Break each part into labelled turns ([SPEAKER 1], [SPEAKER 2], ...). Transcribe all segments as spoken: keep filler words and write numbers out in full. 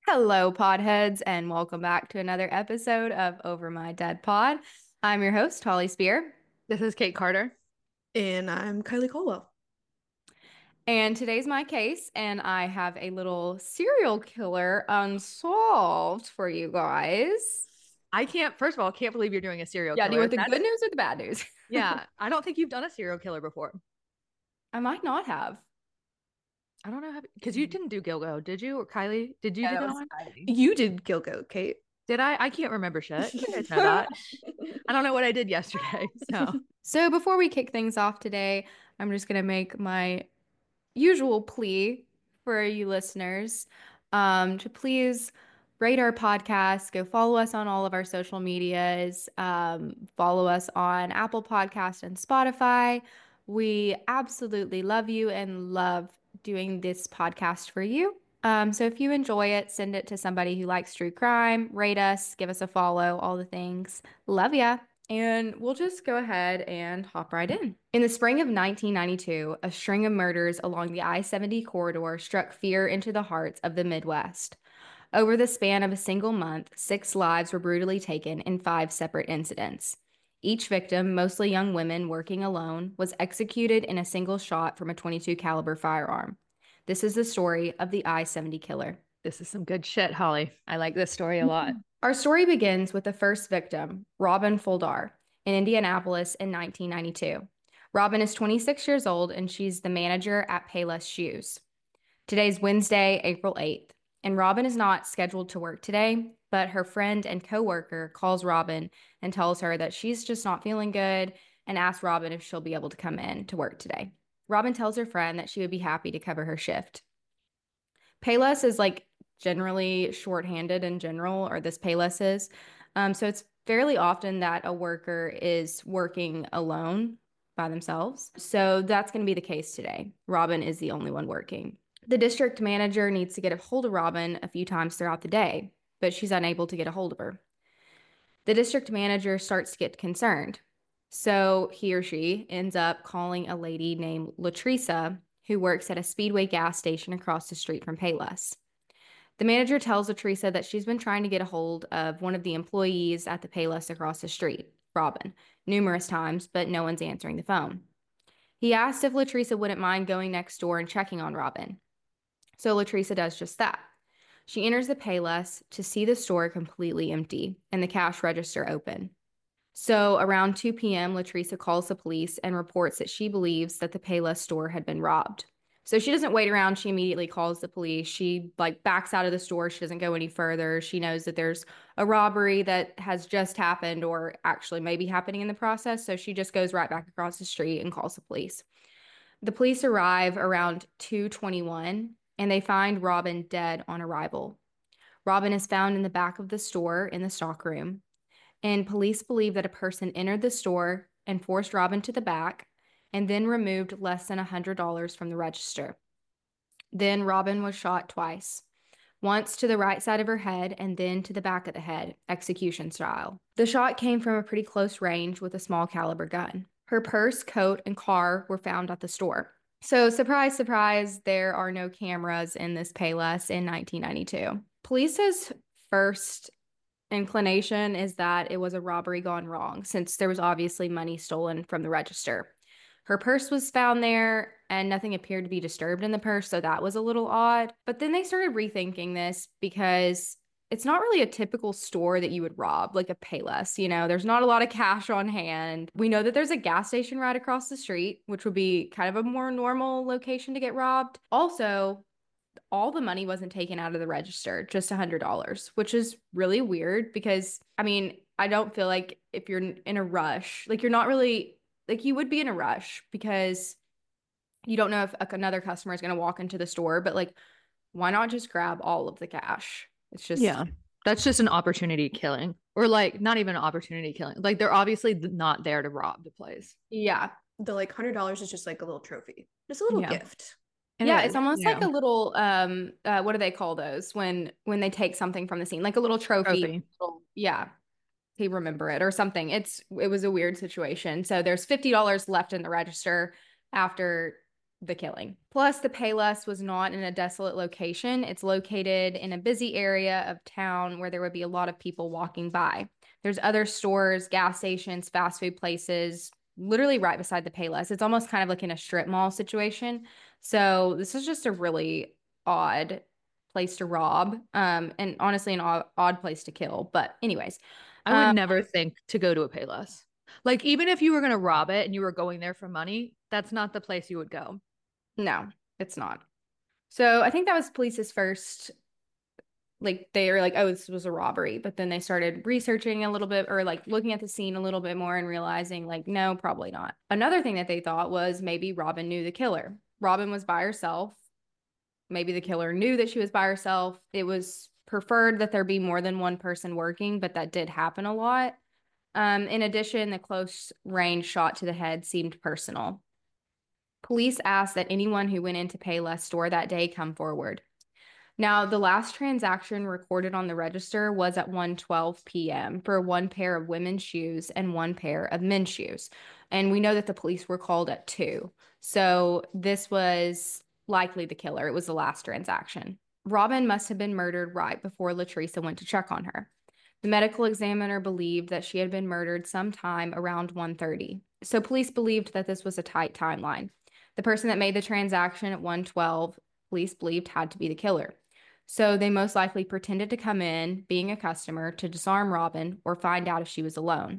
[SPEAKER 1] Hello, podheads, and welcome back to another episode of Over My Dead Pod. I'm your host, Holly Spear,
[SPEAKER 2] This is Kate Carter.
[SPEAKER 3] And I'm Kylie Colwell.
[SPEAKER 1] and today's my case, and I have a little serial killer unsolved for you guys.
[SPEAKER 2] I can't, first of all, can't believe you're doing a serial
[SPEAKER 1] Yeah, do you
[SPEAKER 2] killer.
[SPEAKER 1] want the good
[SPEAKER 2] That's,
[SPEAKER 1] news or the bad news?
[SPEAKER 2] yeah, I don't think you've done a serial killer before.
[SPEAKER 1] I might not have.
[SPEAKER 2] I don't know how, because you didn't do Gilgo, did you? Or Kylie, did you
[SPEAKER 1] Yeah,
[SPEAKER 2] do
[SPEAKER 1] that
[SPEAKER 2] that
[SPEAKER 1] was
[SPEAKER 2] one?
[SPEAKER 1] Kylie.
[SPEAKER 3] You did Gilgo, Kate.
[SPEAKER 2] Did I? I can't remember shit. You guys know that. I don't know what I did yesterday. So,
[SPEAKER 1] So before we kick things off today, I'm just gonna make my usual plea for you listeners um, to please rate our podcast, go follow us on all of our social medias, um, follow us on Apple Podcast and Spotify. We absolutely love you and love doing this podcast for you. Um, so if you enjoy it, send it to somebody who likes true crime, rate us, give us a follow, all the things. Love ya. And we'll just go ahead and hop right in. In the spring of nineteen ninety-two, a string of murders along the I seventy corridor struck fear into the hearts of the Midwest. Over the span of a single month, six lives were brutally taken in five separate incidents. Each victim, mostly young women working alone, was executed in a single shot from a twenty-two caliber firearm. This is the story of the I seventy killer.
[SPEAKER 2] this is some good shit, Holly. I like this story a lot.
[SPEAKER 1] Our story begins with the first victim, Robin Fuldar, in Indianapolis in nineteen ninety-two. Robin is twenty-six years old and she's the manager at Payless Shoes. Today's Wednesday, April eighth, and Robin is not scheduled to work today, but her friend and coworker calls Robin and tells her that she's just not feeling good and asks Robin if she'll be able to come in to work today. Robin tells her friend that she would be happy to cover her shift. Payless is like generally shorthanded in general, or this Payless is. Um, so it's fairly often that a worker is working alone by themselves. So that's going to be the case today. Robin is the only one working. The district manager needs to get a hold of Robin a few times throughout the day, but she's unable to get a hold of her. The district manager starts to get concerned. So he or she ends up calling a lady named Latresa, who works at a Speedway gas station across the street from Payless. The manager tells Latresa that she's been trying to get a hold of one of the employees at the Payless across the street, Robin, numerous times, but no one's answering the phone. He asked if Latresa wouldn't mind going next door and checking on Robin. So Latresa does just that. She enters the Payless to see the store completely empty and the cash register open. So around two p m, Latresa calls the police and reports that she believes that the Payless store had been robbed. So she doesn't wait around. She immediately calls the police. She like backs out of the store. She doesn't go any further. She knows that there's a robbery that has just happened or actually maybe happening in the process. So she just goes right back across the street and calls the police. The police arrive around two twenty-one and they find Robin dead on arrival. Robin is found in the back of the store in the stockroom, and police believe that a person entered the store and forced Robin to the back and then removed less than one hundred dollars from the register. Then Robin was shot twice, once to the right side of her head and then to the back of the head, execution style. The shot came from a pretty close range with a small caliber gun. Her purse, coat, and car were found at the store. So, surprise, surprise, there are no cameras in this Payless in nineteen ninety-two. Police's first inclination is that it was a robbery gone wrong, since there was obviously money stolen from the register. Her purse was found there and nothing appeared to be disturbed in the purse, so that was a little odd. But then they started rethinking this because it's not really a typical store that you would rob, like a Payless. You know, there's not a lot of cash on hand. We know that there's a gas station right across the street, which would be kind of a more normal location to get robbed. Also, all the money wasn't taken out of the register, just one hundred dollars, which is really weird because, I mean, I don't feel like if you're in a rush, like you're not really, like you would be in a rush because you don't know if like, another customer is going to walk into the store, but like, why not just grab all of the cash? It's just,
[SPEAKER 2] Yeah. That's just an opportunity killing, or like not even an opportunity killing. Like they're obviously not there to rob the place.
[SPEAKER 1] yeah.
[SPEAKER 3] The like hundred dollars is just like a little trophy, just a little
[SPEAKER 2] Yeah.
[SPEAKER 3] gift.
[SPEAKER 2] And
[SPEAKER 1] Yeah,
[SPEAKER 2] it
[SPEAKER 1] it's
[SPEAKER 2] is,
[SPEAKER 1] almost
[SPEAKER 2] you
[SPEAKER 1] like
[SPEAKER 2] know,
[SPEAKER 1] a little um uh what do they call those when when they take something from the scene, like a little trophy.
[SPEAKER 2] trophy.
[SPEAKER 1] Little, yeah. He remember it or something. It's it was a weird situation. So there's fifty dollars left in the register after the killing. Plus, the Payless was not in a desolate location. It's located in a busy area of town where there would be a lot of people walking by. There's other stores, gas stations, fast food places, literally right beside the Payless. It's almost kind of like in a strip mall situation. So this is just a really odd place to rob, um, and honestly an odd, odd place to kill. But anyways,
[SPEAKER 2] I would
[SPEAKER 1] um,
[SPEAKER 2] never think to go to a Payless. Like, even if you were going to rob it and you were going there for money, that's not the place you would go.
[SPEAKER 1] no, it's not. So I think that was police's first, like they were like, oh, this was a robbery. But then they started researching a little bit or like looking at the scene a little bit more and realizing like, no, probably not. Another thing that they thought was maybe Robin knew the killer. Robin was by herself. Maybe the killer knew that she was by herself. It was preferred that there be more than one person working, but that did happen a lot. Um, in addition, the close range shot to the head seemed personal. Police asked that anyone who went into Payless store that day come forward. Now, the last transaction recorded on the register was at one twelve p m for one pair of women's shoes and one pair of men's shoes. And we know that the police were called at two. So this was likely the killer. It was the last transaction. Robin must have been murdered right before Latresa went to check on her. The medical examiner believed that she had been murdered sometime around one thirty. So police believed that this was a tight timeline. The person that made the transaction at one twelve, police believed had to be the killer. So they most likely pretended to come in, being a customer, to disarm Robin or find out if she was alone.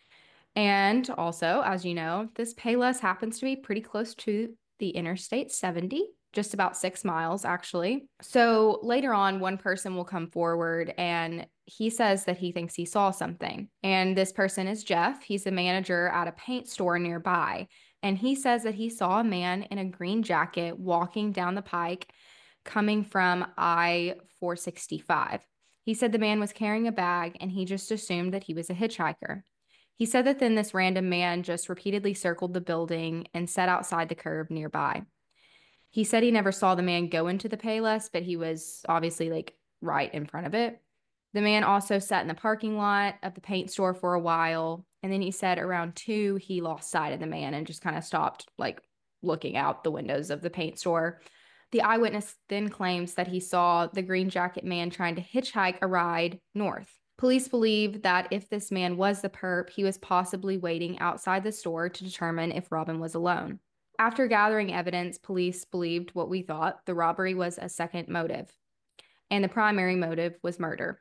[SPEAKER 1] And also, as you know, this Payless happens to be pretty close to the Interstate seventy, just about six miles, actually. So later on, one person will come forward and he says that he thinks he saw something. And this person is Jeff. He's the manager at a paint store nearby. And he says that he saw a man in a green jacket walking down the pike coming from I four sixty-five. He said the man was carrying a bag and he just assumed that he was a hitchhiker. He said that then this random man just repeatedly circled the building and sat outside the curb nearby. He said he never saw the man go into the Payless, but he was obviously like right in front of it. The man also sat in the parking lot of the paint store for a while. And then he said around two, he lost sight of the man and just kind of stopped like looking out the windows of the paint store. The eyewitness then claims that he saw the green jacket man trying to hitchhike a ride north. Police believe that if this man was the perp, he was possibly waiting outside the store to determine if Robin was alone. After gathering evidence, police believed what we thought: the robbery was a second motive, and the primary motive was murder.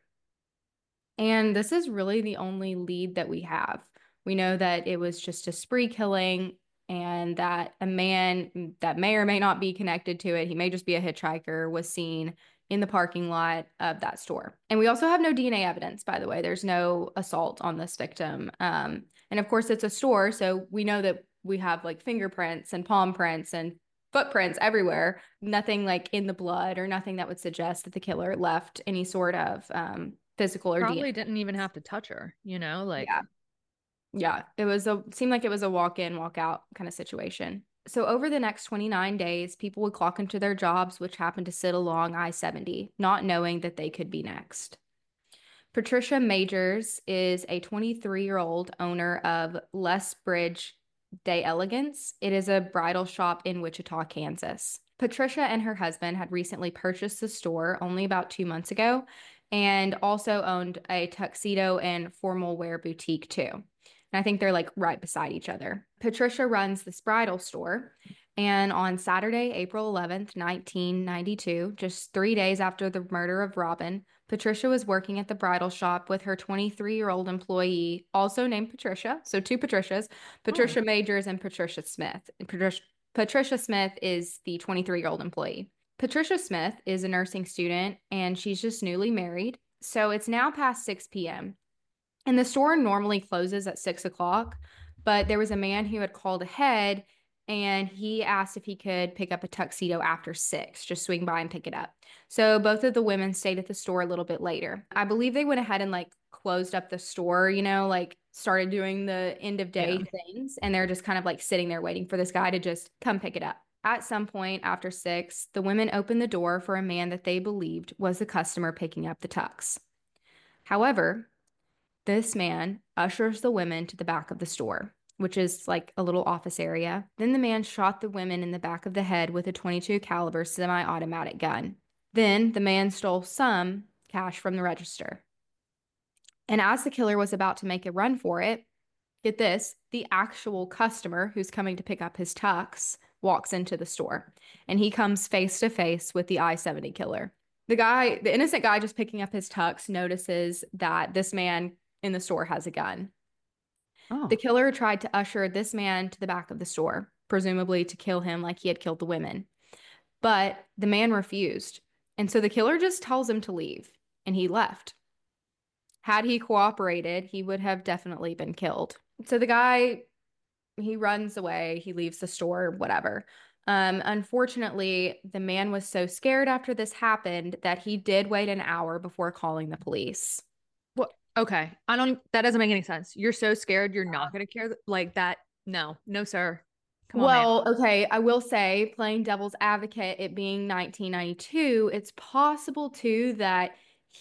[SPEAKER 1] And this is really the only lead that we have. We know that it was just a spree killing and that a man that may or may not be connected to it, he may just be a hitchhiker, was seen in the parking lot of that store. And we also have no D N A evidence, by the way. There's no assault on this victim. Um, and of course, it's a store, so we know that we have like fingerprints and palm prints and footprints everywhere. Nothing like in the blood or nothing that would suggest that the killer left any sort of um, physical or
[SPEAKER 2] Probably
[SPEAKER 1] D N A.
[SPEAKER 2] didn't even have to touch her, you know, like.
[SPEAKER 1] Yeah. Yeah, it was a seemed like it was a walk in, walk out kind of situation. So over the next twenty-nine days, people would clock into their jobs, which happened to sit along I seventy, not knowing that they could be next. Patricia Majors is a twenty-three-year-old owner of Lethbridge d'Elegance. It is a bridal shop in Wichita, Kansas. Patricia and her husband had recently purchased the store only about two months ago and also owned a tuxedo and formal wear boutique too. And I think they're like right beside each other. Patricia runs this bridal store. And on Saturday, April eleventh, nineteen ninety-two, just three days after the murder of Robin, Patricia was working at the bridal shop with her twenty-three-year-old employee, also named Patricia. So two Patricias, Patricia oh. Majors and Patricia Smith. Patricia, Patricia Smith is the twenty-three-year-old employee. Patricia Smith is a nursing student and she's just newly married. So it's now past six p m And the store normally closes at six o'clock, but there was a man who had called ahead and he asked if he could pick up a tuxedo after six, just swing by and pick it up. So both of the women stayed at the store a little bit later. I believe they went ahead and like closed up the store, you know, like started doing the end of day yeah. things. And they're just kind of like sitting there waiting for this guy to just come pick it up. At some point after six, the women opened the door for a man that they believed was the customer picking up the tux. However, this man ushers the women to the back of the store. which is like a little office area. Then the man shot the women in the back of the head with a twenty-two caliber semi-automatic gun. Then the man stole some cash from the register. And as the killer was about to make a run for it, get this, the actual customer who's coming to pick up his tux walks into the store, and he comes face to face with the I seventy killer. The guy, the innocent guy just picking up his tux, notices that this man in the store has a gun.
[SPEAKER 2] Oh.
[SPEAKER 1] The killer tried to usher this man to the back of the store, presumably to kill him like he had killed the women. But the man refused. And so the killer just tells him to leave, and he left. Had he cooperated, he would have definitely been killed. So the guy, he runs away, he leaves the store, whatever. Um, unfortunately, the man was so scared after this happened that he did wait an hour before calling the police.
[SPEAKER 2] What? Okay. I don't, that doesn't make any sense. You're so scared you're not going to care like that. No, no, sir. Come on,
[SPEAKER 1] Well, okay, I will say, playing devil's advocate, it being nineteen ninety-two, it's possible too that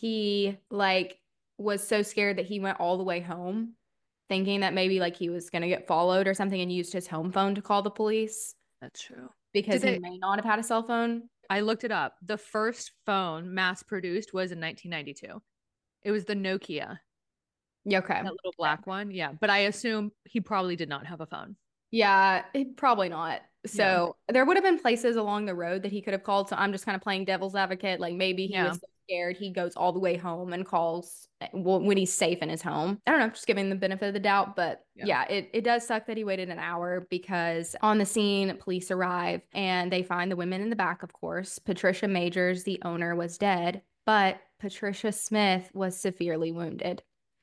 [SPEAKER 1] he like was so scared that he went all the way home, thinking that maybe like he was gonna get followed or something, and used his home phone to call the police
[SPEAKER 2] That's true.
[SPEAKER 1] because
[SPEAKER 2] Did
[SPEAKER 1] he
[SPEAKER 2] they-
[SPEAKER 1] may not have had a cell phone.
[SPEAKER 2] I looked it up. The first phone mass produced was in nineteen ninety-two. It was the Nokia,
[SPEAKER 1] Yeah, okay.
[SPEAKER 2] that little black one. Yeah. But I assume he probably did not have a phone.
[SPEAKER 1] Yeah, it- probably not. So there would have been places along the road that he could have called. So I'm just kind of playing devil's advocate. Like maybe he
[SPEAKER 2] Yeah.
[SPEAKER 1] was so scared he goes all the way home and calls well, when he's safe in his home. I don't know, just giving the benefit of the doubt. But
[SPEAKER 2] Yeah.
[SPEAKER 1] yeah, it, it does suck that he waited an hour, because on the scene, police arrive and they find the women in the back, of course. Patricia Majors, the owner, was dead, but Patricia Smith was severely wounded.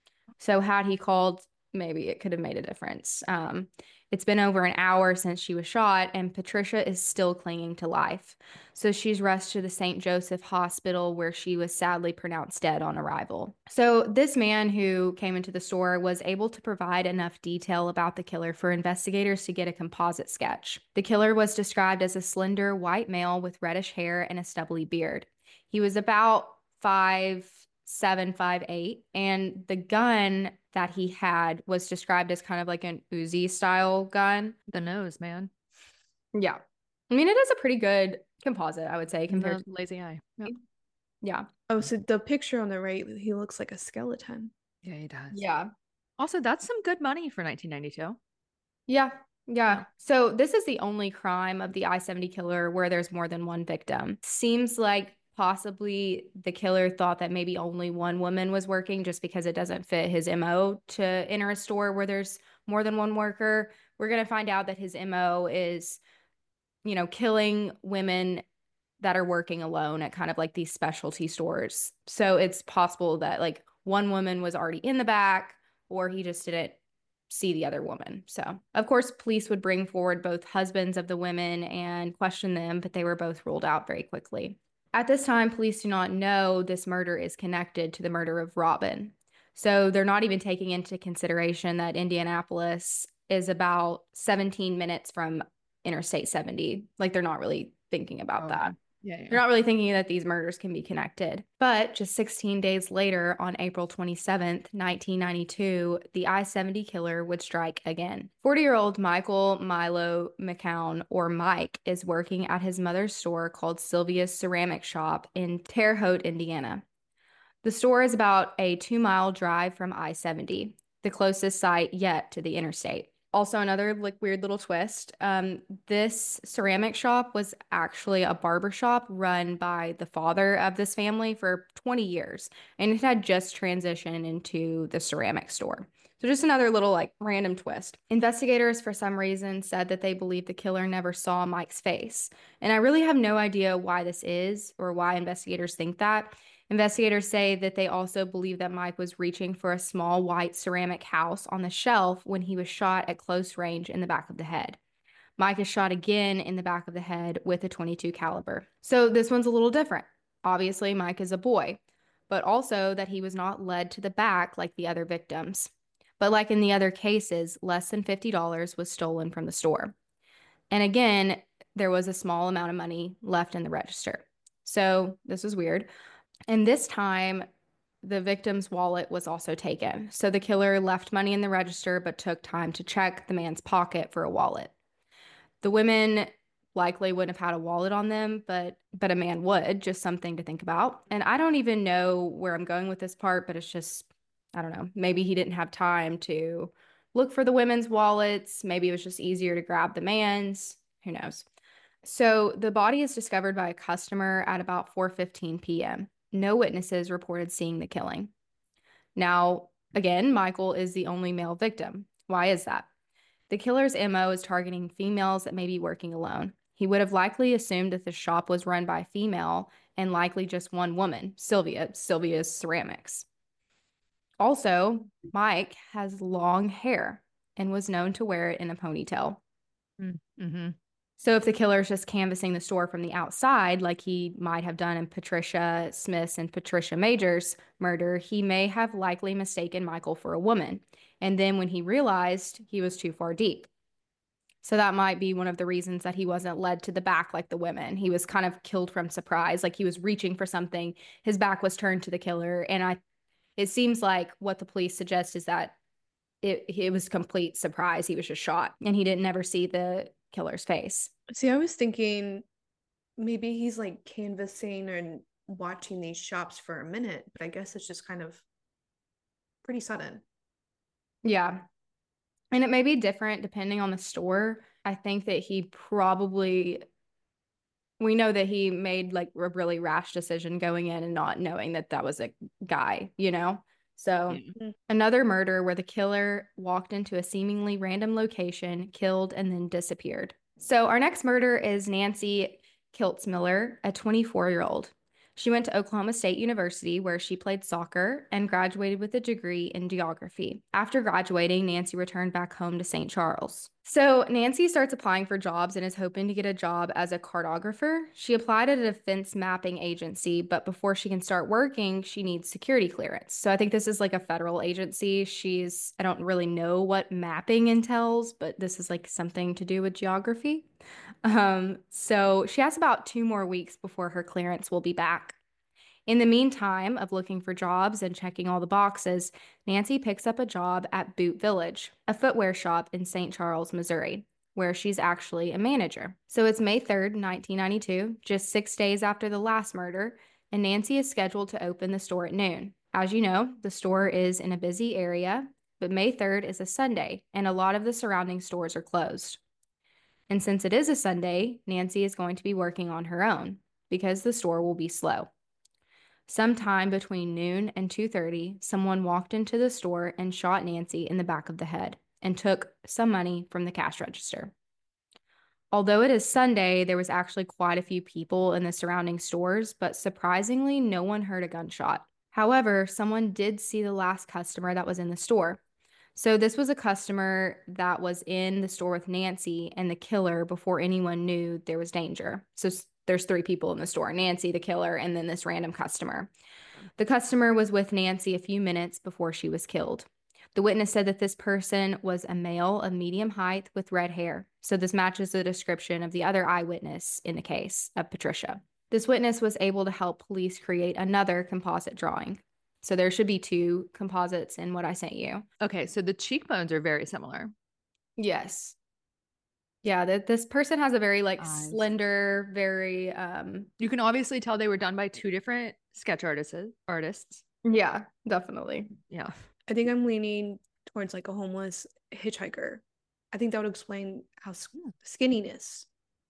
[SPEAKER 1] So had he called, maybe it could have made a difference. Um, it's been over an hour since she was shot, and Patricia is still clinging to life. So she's rushed to the Saint Joseph Hospital, where she was sadly pronounced dead on arrival. So this man who came into the store was able to provide enough detail about the killer for investigators to get a composite sketch. The killer was described as a slender white male with reddish hair and a stubbly beard. He was about five seven, five eight, and the gun that he had was described as kind of like an Uzi style gun.
[SPEAKER 2] The nose, man.
[SPEAKER 1] Yeah, I mean, it is a pretty good composite, I would say, compared
[SPEAKER 2] The
[SPEAKER 1] to
[SPEAKER 2] lazy eye. Yep.
[SPEAKER 1] yeah,
[SPEAKER 3] Oh, so the picture on the right, he looks like a skeleton.
[SPEAKER 2] Yeah, he does.
[SPEAKER 1] yeah,
[SPEAKER 2] Also, that's some good money for nineteen ninety-two.
[SPEAKER 1] yeah, yeah. So this is the only crime of the I seventy killer where there's more than one victim. Seems like possibly the killer thought that maybe only one woman was working, just because it doesn't fit his M O to enter a store where there's more than one worker. We're going to find out that his M O is, you know, killing women that are working alone at kind of like these specialty stores. So it's possible that like one woman was already in the back, or he just didn't see the other woman. So, of course, police would bring forward both husbands of the women and question them, but they were both ruled out very quickly. At this time, police do not know this murder is connected to the murder of Robin. So they're not even taking into consideration that Indianapolis is about seventeen minutes from Interstate seventy. Like, they're not really thinking about
[SPEAKER 2] Oh,
[SPEAKER 1] that.
[SPEAKER 2] Yeah, yeah.
[SPEAKER 1] They're not really thinking that these murders can be connected. But just sixteen days later, on April twenty-seventh, nineteen ninety-two, the I seventy killer would strike again. forty-year-old Michael Milo McCown, or Mike, is working at his mother's store called Sylvia's Ceramic Shop in Terre Haute, Indiana. The store is about a two-mile drive from I seventy, the closest site yet to the interstate. Also, another like weird little twist. Um, this ceramic shop was actually a barber shop run by the father of this family for twenty years, and it had just transitioned into the ceramic store. So just another little like random twist. Investigators, for some reason, said that they believe the killer never saw Mike's face. And I really have no idea why this is, or why investigators think that. Investigators say that they also believe that Mike was reaching for a small white ceramic house on the shelf when he was shot at close range in the back of the head. Mike is shot again in the back of the head with a twenty-two caliber. So this one's a little different. Obviously, Mike is a boy, but also that he was not led to the back like the other victims. But like in the other cases, less than fifty dollars was stolen from the store. And again, there was a small amount of money left in the register. So this was weird. And this time, the victim's wallet was also taken. So the killer left money in the register, but took time to check the man's pocket for a wallet. The women likely wouldn't have had a wallet on them, but but a man would, just something to think about. And I don't even know where I'm going with this part, but it's just, I don't know, maybe he didn't have time to look for the women's wallets. Maybe it was just easier to grab the man's. Who knows? So the body is discovered by a customer at about four fifteen p.m. No witnesses reported seeing the killing. Now, again, Michael is the only male victim. Why is that? The killer's M O is targeting females that may be working alone. He would have likely assumed that the shop was run by a female and likely just one woman, Sylvia, Sylvia's Ceramics. Also, Mike has long hair and was known to wear it in a ponytail.
[SPEAKER 2] Mm-hmm.
[SPEAKER 1] So if the killer is just canvassing the store from the outside, like he might have done in Patricia Smith's and Patricia Major's murder, he may have likely mistaken Michael for a woman. And then when he realized he was too far deep. So that might be one of the reasons that he wasn't led to the back like the women. He was kind of killed from surprise, like he was reaching for something. His back was turned to the killer. And I, it seems like what the police suggest is that it, it was complete surprise. He was just shot and he didn't ever see the killer's face.
[SPEAKER 3] See, I was thinking maybe he's like canvassing and watching these shops for a minute, but I guess it's just kind of pretty sudden.
[SPEAKER 1] Yeah. And it may be different depending on the store. I think that he probably, we know that he made like a really rash decision going in and not knowing that that was a guy, you know? So
[SPEAKER 2] Yeah.
[SPEAKER 1] another murder where the killer walked into a seemingly random location, killed, and then disappeared. So our next murder is Nancy Kiltzmiller, a twenty-four-year-old. She went to Oklahoma State University where she played soccer and graduated with a degree in geography. After graduating, Nancy returned back home to Saint Charles. So Nancy starts applying for jobs and is hoping to get a job as a cartographer. She applied at a defense mapping agency, but before she can start working, she needs security clearance. So I think this is like a federal agency. She's, I don't really know what mapping entails, but this is like something to do with geography. Um, so she has about two more weeks before her clearance will be back. In the meantime of looking for jobs and checking all the boxes, Nancy picks up a job at Boot Village, a footwear shop in Saint Charles, Missouri, where she's actually a manager. So it's May third, nineteen ninety-two, just six days after the last murder, and Nancy is scheduled to open the store at noon. As you know, the store is in a busy area, but May third is a Sunday, and a lot of the surrounding stores are closed. And since it is a Sunday, Nancy is going to be working on her own because the store will be slow. Sometime between noon and two thirty, someone walked into the store and shot Nancy in the back of the head and took some money from the cash register. Although it is Sunday, there was actually quite a few people in the surrounding stores, but surprisingly, no one heard a gunshot. However, someone did see the last customer that was in the store. So this was a customer that was in the store with Nancy and the killer before anyone knew there was danger. So there's three people in the store, Nancy, the killer, and then this random customer. The customer was with Nancy a few minutes before she was killed. The witness said that this person was a male of medium height with red hair. So this matches the description of the other eyewitness in the case of Patricia. This witness was able to help police create another composite drawing. So there should be two composites in what I sent you.
[SPEAKER 2] Okay, so the cheekbones are very similar.
[SPEAKER 1] Yes. Yeah, that this person has a very like
[SPEAKER 2] Eyes.
[SPEAKER 1] slender, very um
[SPEAKER 2] You can obviously tell they were done by two different sketch artists. Artists.
[SPEAKER 1] yeah, definitely.
[SPEAKER 2] Yeah.
[SPEAKER 3] I think I'm leaning towards like a homeless hitchhiker. I think that would explain how s- skinniness.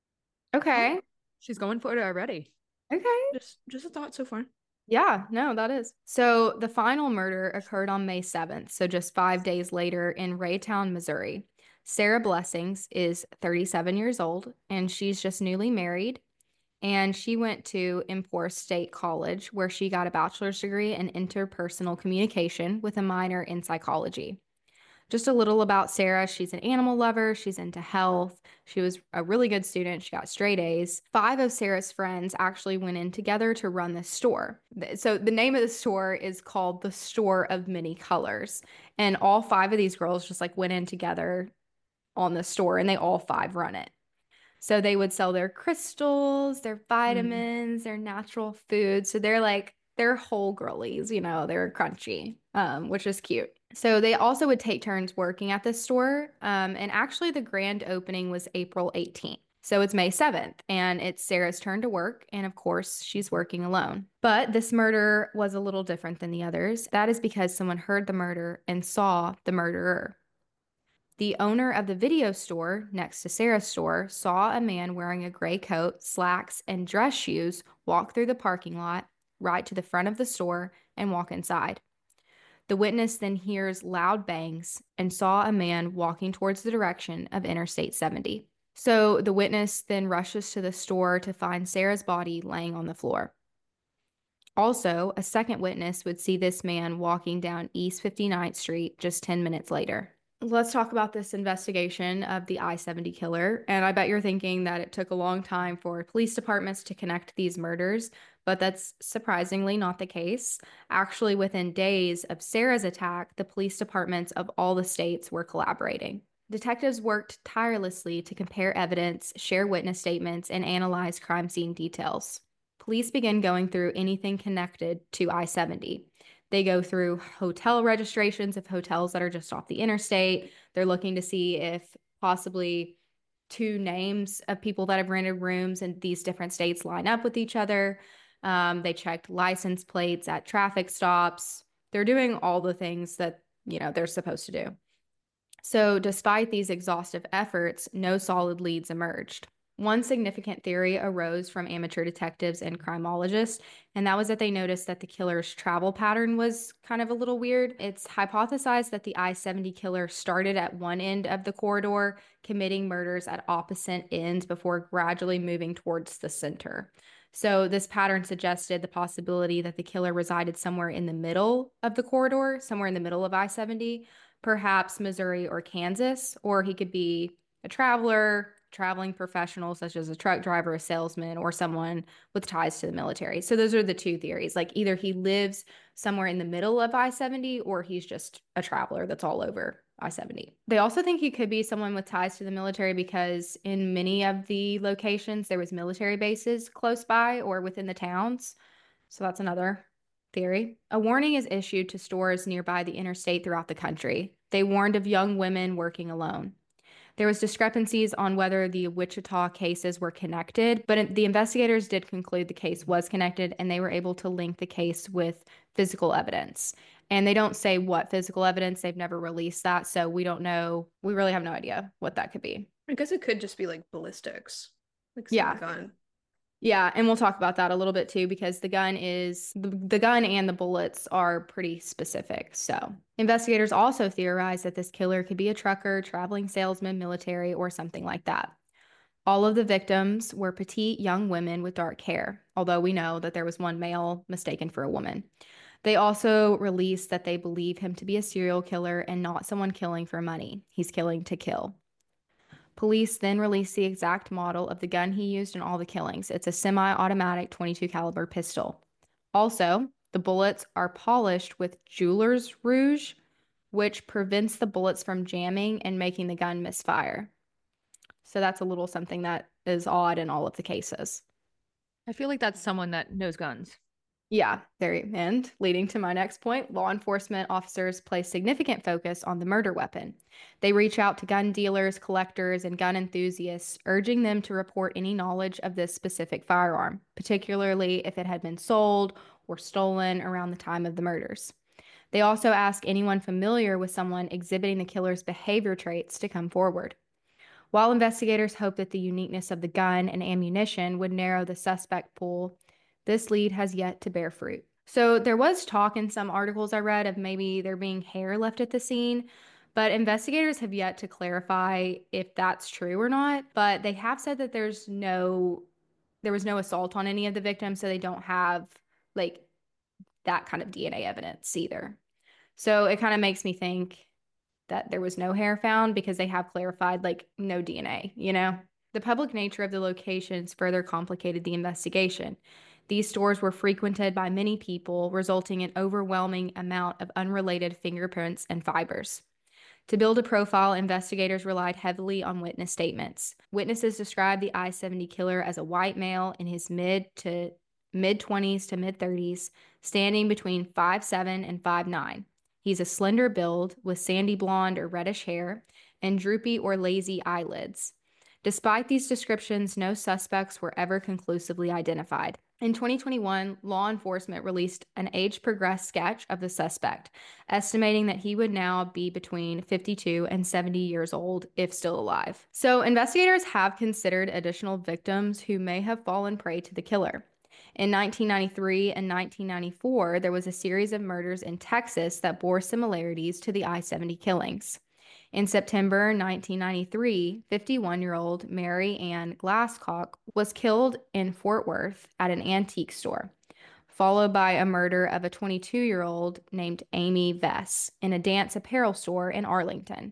[SPEAKER 1] Okay.
[SPEAKER 2] She's going for it already.
[SPEAKER 1] Okay.
[SPEAKER 3] Just just a thought so far.
[SPEAKER 1] Yeah, no, that is. So the final murder occurred on May seventh, so just five days later in Raytown, Missouri. Sarah Blessings is thirty-seven years old, and she's just newly married. And she went to Empor State College, where she got a bachelor's degree in interpersonal communication with a minor in psychology. Just a little about Sarah. She's an animal lover. She's into health. She was a really good student. She got straight A's. Five of Sarah's friends actually went in together to run this store. So the name of the store is called the Store of Many Colors. And all five of these girls just like went in together on the store, and they all five run it. So they would sell their crystals, their vitamins, mm. their natural food. So they're like they're whole girlies, you know, they're crunchy, um, which is cute. So they also would take turns working at this store. Um, and actually, the grand opening was April eighteenth. So it's May seventh, and it's Sarah's turn to work. And of course, she's working alone. But this murder was a little different than the others. That is because someone heard the murder and saw the murderer. The owner of the video store next to Sarah's store saw a man wearing a gray coat, slacks, and dress shoes walk through the parking lot right to the front of the store and walk inside. The witness then hears loud bangs and saw a man walking towards the direction of Interstate seventy. So the witness then rushes to the store to find Sarah's body laying on the floor. Also, a second witness would see this man walking down East fifty-ninth Street just ten minutes later. Let's talk about this investigation of the I seventy killer. And I bet you're thinking that it took a long time for police departments to connect these murders, but that's surprisingly not the case. Actually, within days of Sarah's attack, the police departments of all the states were collaborating. Detectives worked tirelessly to compare evidence, share witness statements, and analyze crime scene details. Police began going through anything connected to I seventy. They go through hotel registrations of hotels that are just off the interstate. They're looking to see if possibly two names of people that have rented rooms in these different states line up with each other. Um, they checked license plates at traffic stops. They're doing all the things that, you know, they're supposed to do. So despite these exhaustive efforts, no solid leads emerged. One significant theory arose from amateur detectives and criminologists, and that was that they noticed that the killer's travel pattern was kind of a little weird. It's hypothesized that the I seventy killer started at one end of the corridor, committing murders at opposite ends before gradually moving towards the center. So this pattern suggested the possibility that the killer resided somewhere in the middle of the corridor, somewhere in the middle of I seventy, perhaps Missouri or Kansas, or he could be a traveler, traveling professional such as a truck driver, a salesman, or someone with ties to the military. So those are the two theories. Like either he lives somewhere in the middle of I seventy or he's just a traveler that's all over I seventy. They also think he could be someone with ties to the military because in many of the locations there was military bases close by or within the towns. So that's another theory. A warning is issued to stores nearby the interstate throughout the country. They warned of young women working alone. There was discrepancies on whether the Wichita cases were connected, but the investigators did conclude the case was connected and they were able to link the case with physical evidence. And they don't say what physical evidence. They've never released that, so we don't know. We really have no idea what that could be.
[SPEAKER 3] I guess it could just be like ballistics. Like
[SPEAKER 1] yeah.
[SPEAKER 3] Gun.
[SPEAKER 1] Yeah, and we'll talk about that a little bit too, because the gun is the, the gun and the bullets are pretty specific. So investigators also theorize that this killer could be a trucker, traveling salesman, military, or something like that. All of the victims were petite young women with dark hair, although we know that there was one male mistaken for a woman. They also released that they believe him to be a serial killer and not someone killing for money. He's killing to kill. Police then released the exact model of the gun he used in all the killings. It's a semi-automatic twenty-two caliber pistol. Also, the bullets are polished with jeweler's rouge, which prevents the bullets from jamming and making the gun misfire. So that's a little something that is odd in all of the cases.
[SPEAKER 2] I feel like that's someone that knows guns.
[SPEAKER 1] Yeah, very and leading to my next point, law enforcement officers place significant focus on the murder weapon. They reach out to gun dealers, collectors, and gun enthusiasts, urging them to report any knowledge of this specific firearm, particularly if it had been sold or stolen around the time of the murders. They also ask anyone familiar with someone exhibiting the killer's behavior traits to come forward. While investigators hope that the uniqueness of the gun and ammunition would narrow the suspect pool, this lead has yet to bear fruit. So there was talk in some articles I read of maybe there being hair left at the scene, but investigators have yet to clarify if that's true or not. But they have said that there's no, there was no assault on any of the victims, so they don't have like that kind of D N A evidence either. So it kind of makes me think that there was no hair found because they have clarified like no D N A, you know? The public nature of the locations further complicated the investigation. These stores were frequented by many people, resulting in overwhelming amount of unrelated fingerprints and fibers. To build a profile, investigators relied heavily on witness statements. Witnesses described the I seventy killer as a white male in his mid to mid-twenties to mid-thirties, standing between five seven and five nine. He's a slender build with sandy blonde or reddish hair and droopy or lazy eyelids. Despite these descriptions, no suspects were ever conclusively identified. In twenty twenty-one, law enforcement released an age-progressed sketch of the suspect, estimating that he would now be between fifty-two and seventy years old if still alive. So investigators have considered additional victims who may have fallen prey to the killer. In nineteen ninety-three and nineteen ninety-four, there was a series of murders in Texas that bore similarities to the I seventy killings. In September nineteen ninety-three, fifty-one-year-old Mary Ann Glasscock was killed in Fort Worth at an antique store, followed by a murder of a twenty-two-year-old named Amy Vess in a dance apparel store in Arlington.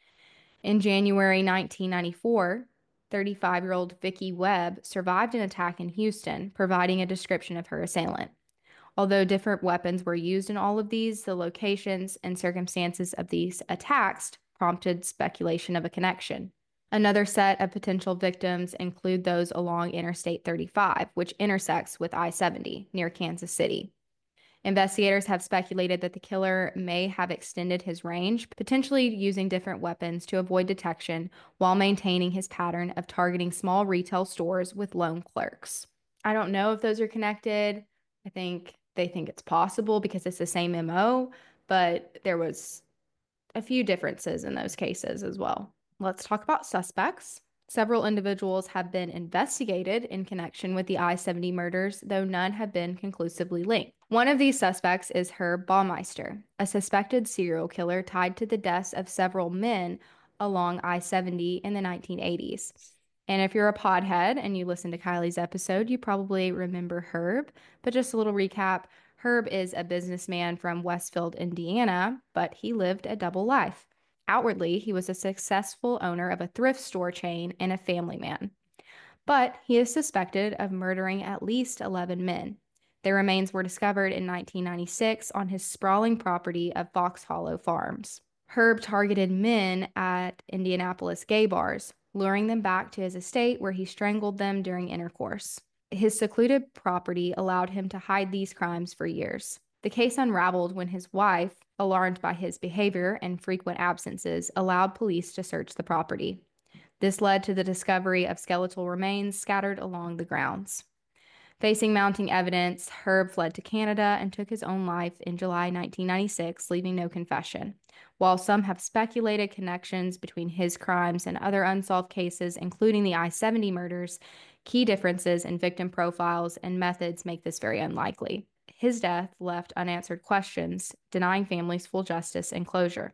[SPEAKER 1] In January nineteen ninety-four, thirty-five-year-old Vicki Webb survived an attack in Houston, providing a description of her assailant. Although different weapons were used in all of these, the locations and circumstances of these attacks prompted speculation of a connection. Another set of potential victims include those along Interstate thirty-five, which intersects with I seventy near Kansas City. Investigators have speculated that the killer may have extended his range, potentially using different weapons to avoid detection while maintaining his pattern of targeting small retail stores with lone clerks. I don't know if those are connected. I think they think it's possible because it's the same M O, but there was a few differences in those cases as well. Let's talk about suspects. Several individuals have been investigated in connection with the I seventy murders, though none have been conclusively linked. One of these suspects is Herb Baumeister, a suspected serial killer tied to the deaths of several men along I seventy in the nineteen eighties. And if you're a podhead and you listen to Kylie's episode, you probably remember Herb. But just a little recap, Herb is a businessman from Westfield, Indiana, but he lived a double life. Outwardly, he was a successful owner of a thrift store chain and a family man. But he is suspected of murdering at least eleven men. Their remains were discovered in nineteen ninety-six on his sprawling property of Fox Hollow Farms. Herb targeted men at Indianapolis gay bars, luring them back to his estate where he strangled them during intercourse. His secluded property allowed him to hide these crimes for years. The case unraveled when his wife, alarmed by his behavior and frequent absences, allowed police to search the property. This led to the discovery of skeletal remains scattered along the grounds. Facing mounting evidence, Herb fled to Canada and took his own life in July nineteen ninety-six, leaving no confession. While some have speculated connections between his crimes and other unsolved cases, including the I seventy murders, key differences in victim profiles and methods make this very unlikely. His death left unanswered questions, denying families full justice and closure.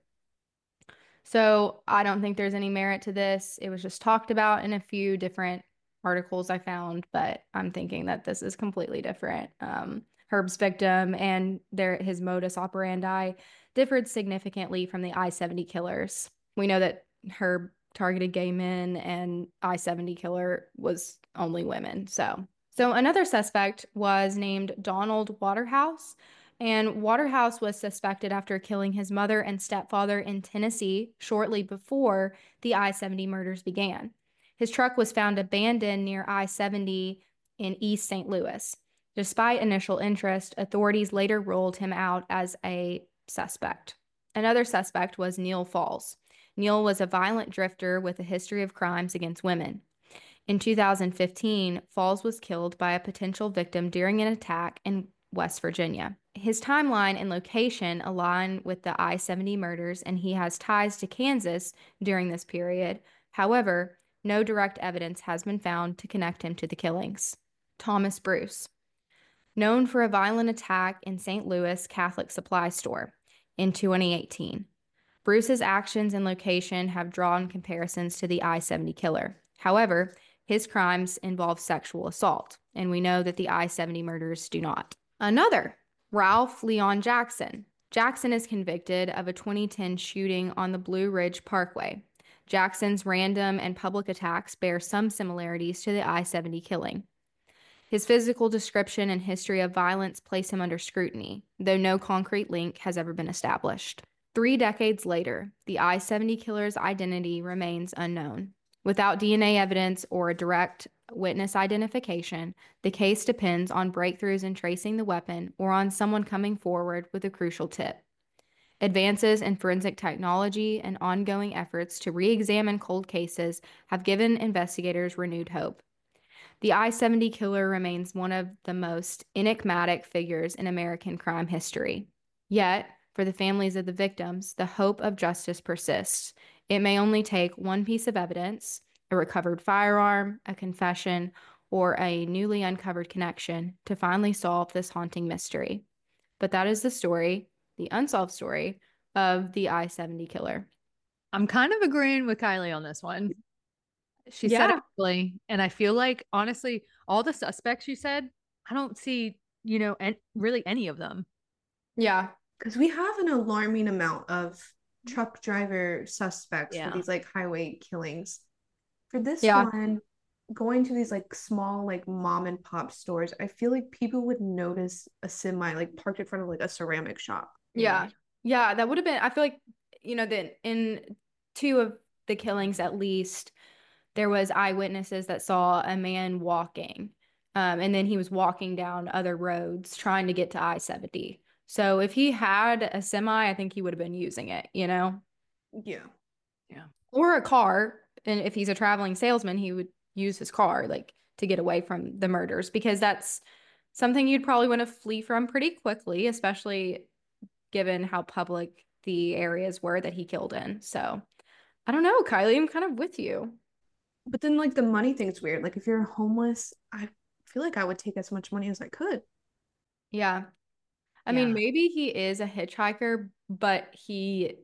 [SPEAKER 1] So I don't think there's any merit to this. It was just talked about in a few different articles I found, but I'm thinking that this is completely different. Um, Herb's victim and their his modus operandi differed significantly from the I seventy killers. We know that Herb targeted gay men and I seventy killer was only women. So, so another suspect was named Donald Waterhouse. And Waterhouse was suspected after killing his mother and stepfather in Tennessee shortly before the I seventy murders began. His truck was found abandoned near I seventy in East Saint Louis. Despite initial interest, authorities later ruled him out as a suspect. Another suspect was Neil Falls. Neil was a violent drifter with a history of crimes against women. In two thousand fifteen, Falls was killed by a potential victim during an attack in West Virginia. His timeline and location align with the I seventy murders, and he has ties to Kansas during this period. However, no direct evidence has been found to connect him to the killings. Thomas Bruce, known for a violent attack in Saint Louis Catholic supply store in twenty eighteen. Bruce's actions and location have drawn comparisons to the I seventy killer. However, his crimes involve sexual assault, and we know that the I seventy murders do not. Another, Ralph Leon Jackson. Jackson is convicted of a twenty ten shooting on the Blue Ridge Parkway. Jackson's random and public attacks bear some similarities to the I seventy killing. His physical description and history of violence place him under scrutiny, though no concrete link has ever been established. Three decades later, the I seventy killer's identity remains unknown. Without D N A evidence or a direct witness identification, the case depends on breakthroughs in tracing the weapon or on someone coming forward with a crucial tip. Advances in forensic technology and ongoing efforts to re-examine cold cases have given investigators renewed hope. The I seventy killer remains one of the most enigmatic figures in American crime history. Yet, for the families of the victims, the hope of justice persists. It may only take one piece of evidence, a recovered firearm, a confession, or a newly uncovered connection to finally solve this haunting mystery. But that is the story, the unsolved story, of the I seventy killer.
[SPEAKER 2] I'm kind of agreeing with Kylie on this one. She said
[SPEAKER 1] Yeah.
[SPEAKER 2] it really, and I feel like, honestly, all the suspects you said, I don't see, you know, and really any of them.
[SPEAKER 1] Yeah.
[SPEAKER 3] Because we have an alarming amount of truck driver suspects for
[SPEAKER 2] Yeah.
[SPEAKER 3] these like highway killings. For this
[SPEAKER 1] Yeah.
[SPEAKER 3] one, going to these like small like mom and pop stores, I feel like people would notice a semi like parked in front of like a ceramic shop.
[SPEAKER 1] Yeah. Yeah, that would have been, I feel like, you know, that in two of the killings at least, there was eyewitnesses that saw a man walking. Um, and then he was walking down other roads trying to get to I seventy. So if he had a semi, I think he would have been using it, you know?
[SPEAKER 3] Yeah.
[SPEAKER 2] Yeah.
[SPEAKER 1] Or a car. And if he's a traveling salesman, he would use his car like to get away from the murders, because that's something you'd probably want to flee from pretty quickly, especially given how public the areas were that he killed in. So I don't know, Kylie, I'm kind of with you.
[SPEAKER 3] But then like the money thing's weird. Like if you're homeless, I feel like I would take as much money as I could.
[SPEAKER 1] Yeah. I
[SPEAKER 2] Yeah.
[SPEAKER 1] mean, maybe he is a hitchhiker, but he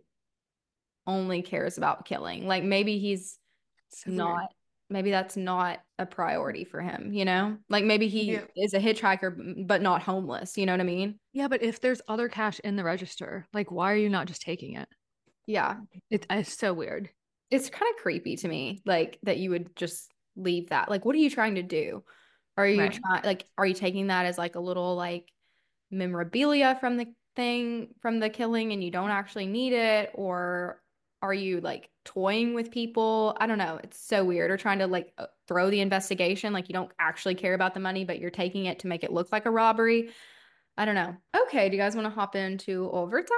[SPEAKER 1] only cares about killing. Like maybe he's
[SPEAKER 2] So
[SPEAKER 1] not,
[SPEAKER 2] weird.
[SPEAKER 1] maybe that's not a priority for him, you know? Like maybe he
[SPEAKER 3] Yeah.
[SPEAKER 1] is a hitchhiker, but not homeless. You know what I mean?
[SPEAKER 2] Yeah, but if there's other cash in the register, like, why are you not just taking it?
[SPEAKER 1] Yeah.
[SPEAKER 2] It, it's so weird.
[SPEAKER 1] It's kind of creepy to me, like that you would just leave that. Like, what are you trying to do? Are you
[SPEAKER 2] Right.
[SPEAKER 1] trying, like, are you taking that as like a little like memorabilia from the thing, from the killing, and you don't actually need it? Or are you like toying with people? I don't know. It's so weird. Or trying to like uh, throw the investigation, like you don't actually care about the money, but you're taking it to make it look like a robbery. I don't know. Okay, do you guys want to hop into overtime?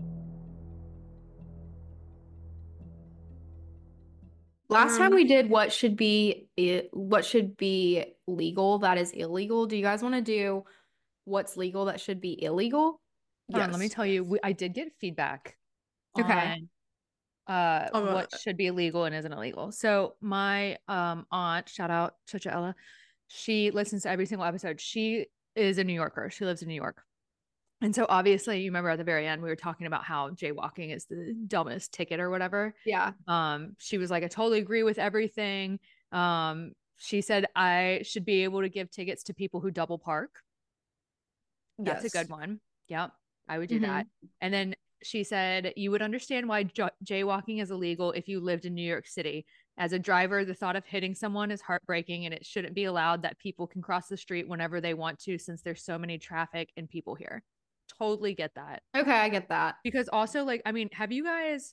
[SPEAKER 1] Last time
[SPEAKER 3] Um,
[SPEAKER 1] we did what should be i- what should be legal that is illegal. Do you guys want to do what's legal that should be illegal?
[SPEAKER 2] Hold on, let me
[SPEAKER 3] yes.
[SPEAKER 2] tell you, we, I did get feedback
[SPEAKER 1] Okay.
[SPEAKER 2] on uh
[SPEAKER 3] Oh,
[SPEAKER 2] what
[SPEAKER 3] uh,
[SPEAKER 2] should be illegal and isn't illegal. So my um aunt, shout out Chacha Ella, she listens to every single episode. She is a New Yorker. She lives in New York. And so obviously, you remember at the very end, we were talking about how jaywalking is the dumbest ticket or whatever.
[SPEAKER 1] Yeah.
[SPEAKER 2] Um, she was like, I totally agree with everything. Um, she said I should be able to give tickets to people who double park. That's a
[SPEAKER 3] yes.
[SPEAKER 2] good one. Yep, I would do
[SPEAKER 1] Mhm.
[SPEAKER 2] that. And then she said you would understand why j- jaywalking is illegal if you lived in New York City. As a driver, the thought of hitting someone is heartbreaking, and it shouldn't be allowed that people can cross the street whenever they want to, since there's so many traffic and people here. Totally get that.
[SPEAKER 1] Okay, I get that.
[SPEAKER 2] Because also, like, I mean, have you guys?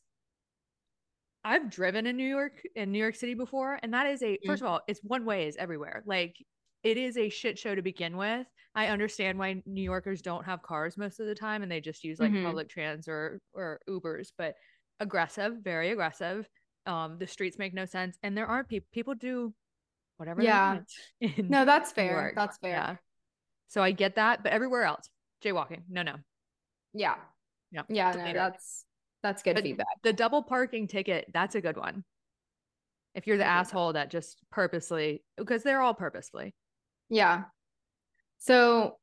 [SPEAKER 2] I've driven in New York, in New York City before, and that is a,
[SPEAKER 1] Mhm.
[SPEAKER 2] first of all, it's one ways everywhere. Like, it is a shit show to begin with. I understand why New Yorkers don't have cars most of the time and they just use like
[SPEAKER 1] Mhm.
[SPEAKER 2] public trans or or Ubers, but aggressive, very aggressive. Um, the streets make no sense, and there are people people do whatever they
[SPEAKER 1] Yeah.
[SPEAKER 2] want in
[SPEAKER 1] No, that's
[SPEAKER 2] New
[SPEAKER 1] fair.
[SPEAKER 2] York.
[SPEAKER 1] That's fair.
[SPEAKER 2] Yeah. So I get that, but everywhere else, jaywalking, no, no,
[SPEAKER 1] Yeah.
[SPEAKER 2] yeah,
[SPEAKER 1] Yeah, no,
[SPEAKER 2] delete it.
[SPEAKER 1] that's that's good
[SPEAKER 2] But
[SPEAKER 1] feedback.
[SPEAKER 2] the double parking ticket, that's a good one. If you're the
[SPEAKER 3] I agree.
[SPEAKER 2] asshole that just purposely, because they're all purposely.
[SPEAKER 1] Yeah. So,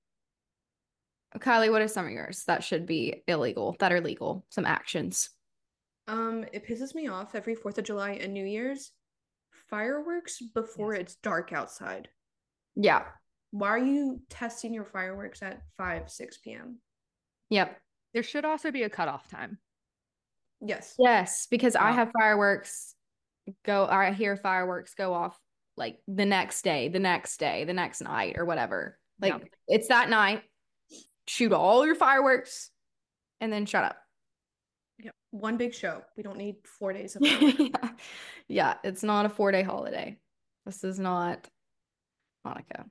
[SPEAKER 1] Kylie, what are some of yours that should be illegal, that are legal? Some actions.
[SPEAKER 3] Um, it pisses me off every fourth of July and New Year's. Fireworks before
[SPEAKER 2] Yes.
[SPEAKER 3] it's dark outside.
[SPEAKER 1] Yeah.
[SPEAKER 3] Why are you testing your fireworks at five, six p m?
[SPEAKER 1] Yep.
[SPEAKER 2] There should also be a cutoff time.
[SPEAKER 3] Yes.
[SPEAKER 1] Yes, because I
[SPEAKER 2] Yeah.
[SPEAKER 1] have fireworks go, or I hear fireworks go off like the next day, the next day, the next night, or whatever. Like
[SPEAKER 2] Yeah.
[SPEAKER 1] it's that night, shoot all your fireworks, and then shut up.
[SPEAKER 3] Yep. one big show. We don't need four days of holiday.
[SPEAKER 1] Yeah. Yeah, it's not a four-day holiday. This is not Hanukkah.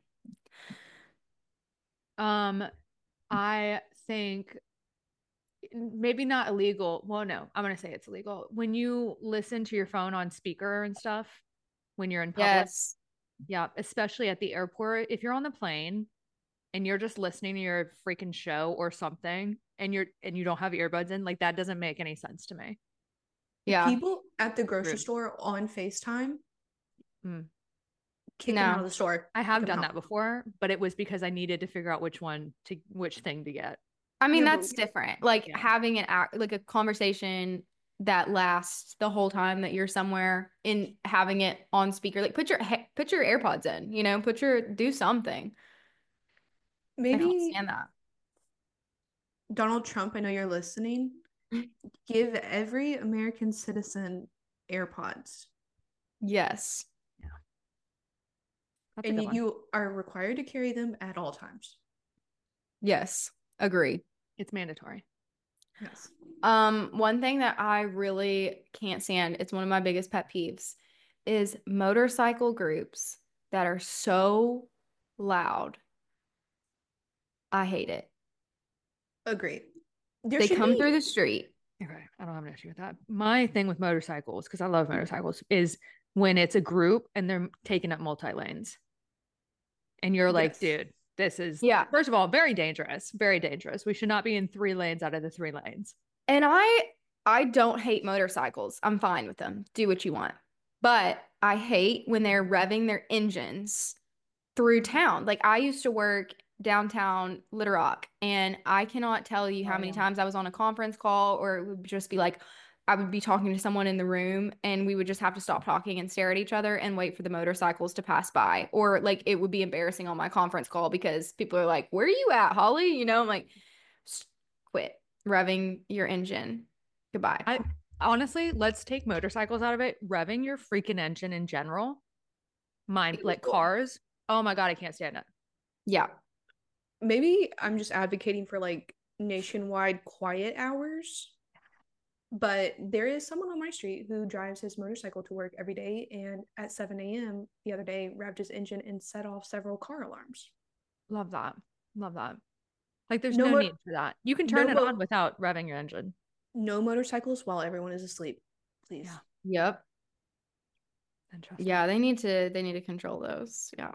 [SPEAKER 2] Um, I think maybe not illegal. Well, no, I'm gonna say it's illegal. When you listen to your phone on speaker and stuff when you're in public.
[SPEAKER 1] Yes.
[SPEAKER 2] Yeah, especially at the airport. If you're on the plane and you're just listening to your freaking show or something and you're and you don't have earbuds in, like that doesn't make any sense to me.
[SPEAKER 1] Yeah.
[SPEAKER 3] People at the grocery
[SPEAKER 2] Rude.
[SPEAKER 3] store on FaceTime
[SPEAKER 2] Mm.
[SPEAKER 3] kick them
[SPEAKER 1] No.
[SPEAKER 3] out of the store.
[SPEAKER 2] I have
[SPEAKER 3] Kick them
[SPEAKER 2] done
[SPEAKER 3] out.
[SPEAKER 2] that before, but it was because I needed to figure out which one to which thing to get.
[SPEAKER 1] I mean,
[SPEAKER 3] Yeah, but-
[SPEAKER 1] that's different. Like
[SPEAKER 2] Yeah.
[SPEAKER 1] having an act, like a conversation that lasts the whole time that you're somewhere and having it on speaker. Like put your he- put your AirPods in, you know, put your do something. I can't
[SPEAKER 3] Maybe
[SPEAKER 1] stand that.
[SPEAKER 3] Donald Trump, I know you're listening. Give every American citizen AirPods.
[SPEAKER 1] Yes.
[SPEAKER 2] That's a
[SPEAKER 3] And
[SPEAKER 2] good
[SPEAKER 3] you,
[SPEAKER 2] one.
[SPEAKER 3] you are required to carry them at all times.
[SPEAKER 1] Yes. Agree.
[SPEAKER 2] It's mandatory.
[SPEAKER 3] Yes.
[SPEAKER 1] Um, one thing that I really can't stand, it's one of my biggest pet peeves, is motorcycle groups that are so loud. I hate it.
[SPEAKER 3] Agreed. There
[SPEAKER 1] They
[SPEAKER 3] should
[SPEAKER 1] come
[SPEAKER 3] be
[SPEAKER 1] through the street.
[SPEAKER 2] Okay, I don't have an issue with that. My thing with motorcycles, because I love motorcycles, is when it's a group and they're taking up multi lanes. And you're like,
[SPEAKER 3] Yes.
[SPEAKER 2] dude, this is,
[SPEAKER 1] Yeah.
[SPEAKER 2] first of all, very dangerous. Very dangerous. We should not be in three lanes out of the three lanes.
[SPEAKER 1] And I I don't hate motorcycles. I'm fine with them. Do what you want. But I hate when they're revving their engines through town. Like I used to work downtown Little Rock, and I cannot tell you how
[SPEAKER 2] Oh,
[SPEAKER 1] many
[SPEAKER 2] yeah.
[SPEAKER 1] times I was on a conference call, or it would just be like I would be talking to someone in the room and we would just have to stop talking and stare at each other and wait for the motorcycles to pass by. Or like it would be embarrassing on my conference call because people are like, "Where are you at, Holly?" You know, I'm like, quit revving your engine. Goodbye.
[SPEAKER 2] I honestly, let's take motorcycles out of it. Revving your freaking engine in general. Mine, like cars. Oh my God, I can't stand it.
[SPEAKER 1] Yeah.
[SPEAKER 3] maybe I'm just advocating for like nationwide quiet hours. But there is someone on my street who drives his motorcycle to work every day, and at seven a.m. the other day revved his engine and set off several car alarms.
[SPEAKER 2] Love that. Love that. Like there's
[SPEAKER 3] No
[SPEAKER 2] no,
[SPEAKER 3] mo-
[SPEAKER 2] need for that. You can turn
[SPEAKER 3] no
[SPEAKER 2] it
[SPEAKER 3] mo-
[SPEAKER 2] on without revving your engine.
[SPEAKER 3] No motorcycles while everyone is asleep, please.
[SPEAKER 2] Yeah.
[SPEAKER 1] Yep.
[SPEAKER 2] Interesting.
[SPEAKER 1] Yeah, they need to they need to control those. Yeah.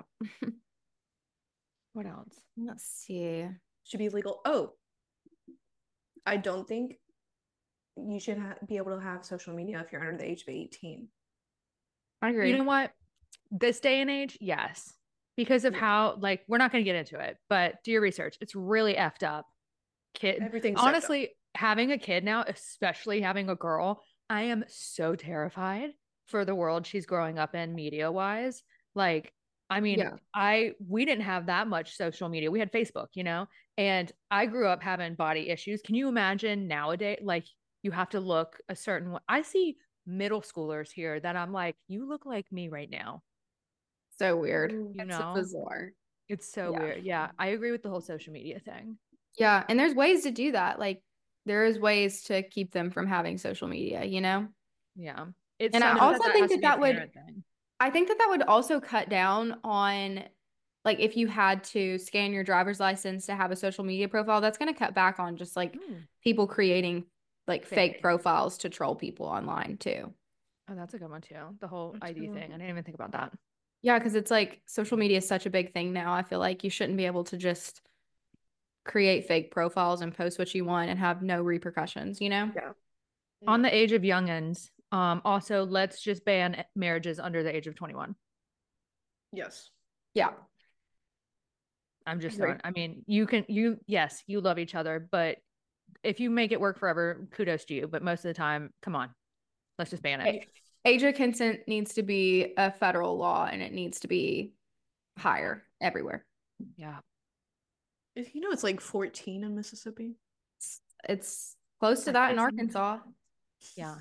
[SPEAKER 2] What else?
[SPEAKER 1] Let's see.
[SPEAKER 3] Should be legal. Oh, I don't think you should ha- be able to have social media if you're under the age of eighteen.
[SPEAKER 1] I agree.
[SPEAKER 2] You know what? This day and age, yes. Because of
[SPEAKER 3] Yeah.
[SPEAKER 2] how, like, we're not going to get into it, but do your research. It's really effed up. Kid.
[SPEAKER 3] Everything's effed up.
[SPEAKER 2] Honestly, having a kid now, especially having a girl, I am so terrified for the world she's growing up in media wise. Like, I mean,
[SPEAKER 1] Yeah.
[SPEAKER 2] I we didn't have that much social media. We had Facebook, you know, and I grew up having body issues. Can you imagine nowadays? Like, you have to look a certain way. I see middle schoolers here that I'm like, you look like me right now.
[SPEAKER 1] So weird.
[SPEAKER 3] Ooh.
[SPEAKER 2] You
[SPEAKER 1] It's
[SPEAKER 2] know,
[SPEAKER 1] so bizarre.
[SPEAKER 2] it's so
[SPEAKER 1] Yeah.
[SPEAKER 2] weird. Yeah, I agree with the whole social media thing.
[SPEAKER 1] Yeah, and there's ways to do that. Like there is ways to keep them from having social media, you know?
[SPEAKER 2] Yeah, it's
[SPEAKER 1] And I
[SPEAKER 2] sucks
[SPEAKER 1] also
[SPEAKER 2] that
[SPEAKER 1] think
[SPEAKER 2] has to
[SPEAKER 1] that
[SPEAKER 2] be a
[SPEAKER 1] that would
[SPEAKER 2] parent thing.
[SPEAKER 1] I think that that would also cut down on like if you had to scan your driver's license to have a social media profile, that's going to cut back on just like
[SPEAKER 2] Mm.
[SPEAKER 1] people creating like fake
[SPEAKER 2] Fake.
[SPEAKER 1] profiles to troll people online too.
[SPEAKER 2] Oh, that's a good one too. The whole
[SPEAKER 3] That's
[SPEAKER 2] I
[SPEAKER 3] a
[SPEAKER 2] D
[SPEAKER 3] good one.
[SPEAKER 2] thing. I didn't even think about that.
[SPEAKER 1] Yeah, because it's like social media is such a big thing now. I feel like you shouldn't be able to just create fake profiles and post what you want and have no repercussions, you know?
[SPEAKER 3] Yeah.
[SPEAKER 2] On the age of youngins, um, also let's just ban marriages under the age of twenty-one.
[SPEAKER 3] Yes.
[SPEAKER 1] Yeah.
[SPEAKER 2] I'm just
[SPEAKER 1] Agree.
[SPEAKER 2] throwing. I mean, you can you yes, you love each other, but if you make it work forever, kudos to you. But most of the time, come on, let's just ban it.
[SPEAKER 1] A- Age of consent needs to be a federal law and it needs to be higher everywhere.
[SPEAKER 2] Yeah,
[SPEAKER 3] If you know it's like fourteen in Mississippi.
[SPEAKER 1] It's, it's close to
[SPEAKER 2] That's
[SPEAKER 1] that in
[SPEAKER 2] crazy.
[SPEAKER 1] Arkansas.
[SPEAKER 2] yeah.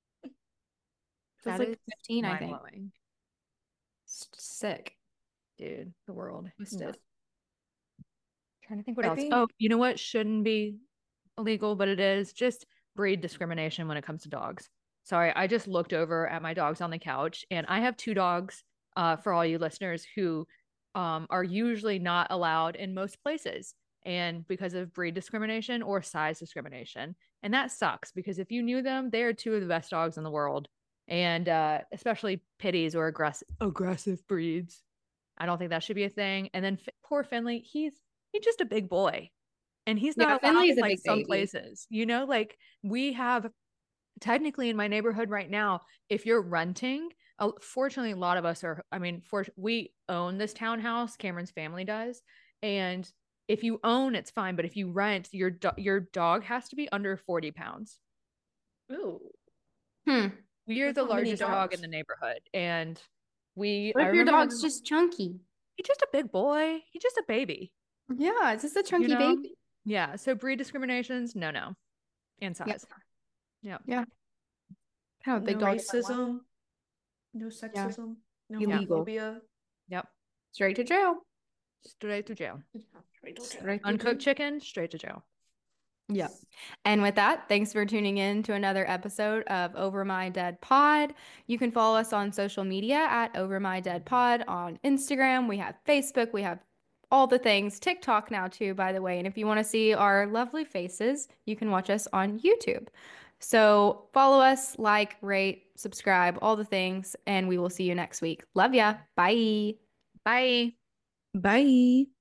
[SPEAKER 1] So it's
[SPEAKER 2] That
[SPEAKER 1] like
[SPEAKER 2] is
[SPEAKER 1] fifteen, I think.
[SPEAKER 2] mind-blowing.
[SPEAKER 1] It's sick.
[SPEAKER 2] Dude, the world.
[SPEAKER 1] Twisted.
[SPEAKER 2] Nuts. Trying to think what
[SPEAKER 3] I
[SPEAKER 2] else.
[SPEAKER 3] think-
[SPEAKER 2] Oh, you know what shouldn't be illegal, but it is just breed discrimination when it comes to dogs. Sorry, I just looked over at my dogs on the couch, and I have two dogs, uh, for all you listeners, who um, are usually not allowed in most places, and because of breed discrimination or size discrimination. And that sucks, because if you knew them, they are two of the best dogs in the world. And uh, especially pitties or aggressive aggressive breeds. I don't think that should be a thing. And then F- poor Finley, he's he's just a big boy, and he's
[SPEAKER 1] Yeah,
[SPEAKER 2] not allowed
[SPEAKER 1] Finley's
[SPEAKER 2] in
[SPEAKER 1] a
[SPEAKER 2] like
[SPEAKER 1] big
[SPEAKER 2] some
[SPEAKER 1] baby.
[SPEAKER 2] places. You know, like we have technically in my neighborhood right now, if you're renting, uh, fortunately, a lot of us are. I mean, for we own this townhouse. Cameron's family does, and if you own, it's fine. But if you rent, your do- your dog has to be under forty pounds.
[SPEAKER 3] Ooh.
[SPEAKER 1] Hmm.
[SPEAKER 2] We are
[SPEAKER 3] That's
[SPEAKER 2] the
[SPEAKER 3] not many
[SPEAKER 2] largest dog in
[SPEAKER 3] dogs.
[SPEAKER 2] the neighborhood, and we.
[SPEAKER 1] What
[SPEAKER 2] I
[SPEAKER 1] if your
[SPEAKER 2] remember when
[SPEAKER 1] dog's just chunky?
[SPEAKER 2] he's just a big boy. He's just a baby.
[SPEAKER 1] Yeah, it's just a
[SPEAKER 2] You
[SPEAKER 1] chunky
[SPEAKER 2] know?
[SPEAKER 1] baby.
[SPEAKER 2] Yeah. So breed discriminations, no, no, and size.
[SPEAKER 1] Yep.
[SPEAKER 2] Yeah.
[SPEAKER 1] Yeah. Kind of a big
[SPEAKER 3] No
[SPEAKER 1] dog. if I want.
[SPEAKER 3] racism. No sexism. No
[SPEAKER 1] Illegal.
[SPEAKER 3] homophobia.
[SPEAKER 2] Yep.
[SPEAKER 1] Straight to jail.
[SPEAKER 2] Straight to jail.
[SPEAKER 3] Straight to jail.
[SPEAKER 1] Straight to
[SPEAKER 2] Uncooked
[SPEAKER 1] jail.
[SPEAKER 2] chicken, straight to jail.
[SPEAKER 1] Yep. And with that, thanks for tuning in to another episode of Over My Dead Pod. You can follow us on social media at Over My Dead Pod on Instagram. We have Facebook. We have all the things. TikTok now too, by the way. And if you want to see our lovely faces, you can watch us on YouTube. So follow us, like, rate, subscribe, all the things, and we will see you next week. Love ya. Bye.
[SPEAKER 2] Bye.
[SPEAKER 3] Bye.